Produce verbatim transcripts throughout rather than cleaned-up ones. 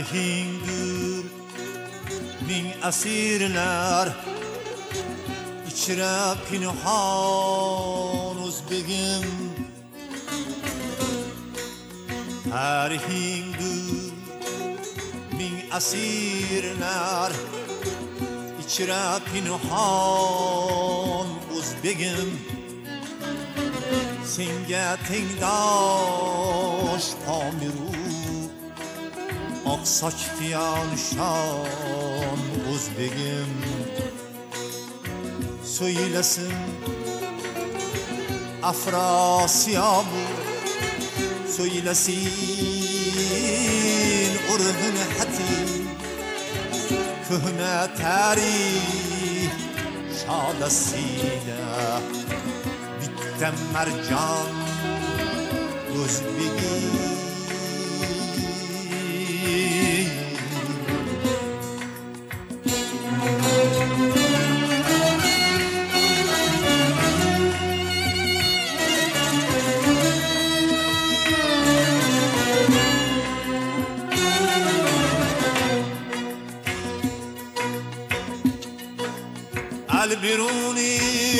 Tarihindir min asirler içre pinhan Özbegim. Tarihindir min asirler içre pinhan Özbegim. Senge tengdaş tamiru ak saç fiyanşan Özbegim. Söylesin Afrasiyabu, söylesin Urhun hati, köhne tarih şadasıyla bittem mercan Özbegim. البروني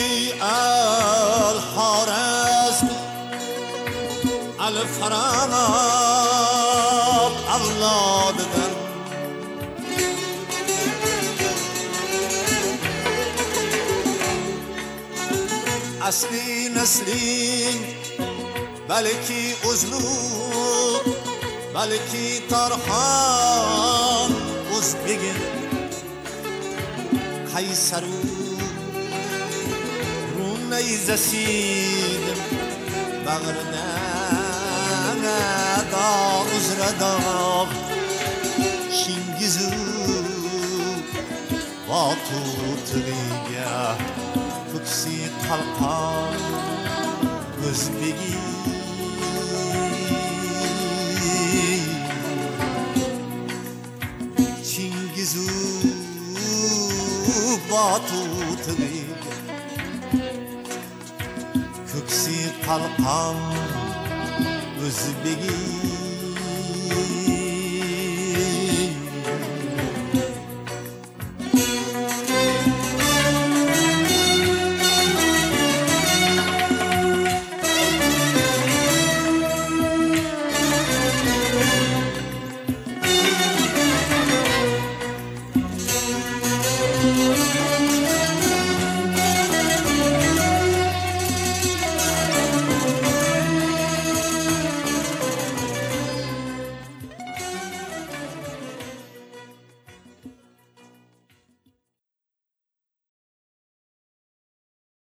الحارس الفراب أولادنا أصلي نسلين بلكي أزلوب بلكي طرحان Özbegim. Kaysaru Rum neyzesiydim bağrına da uzradam Şingizu vatutliga Kuksi kalkan Özbegim. Şingizu vatutliga Kuksi kalkan Özbegim.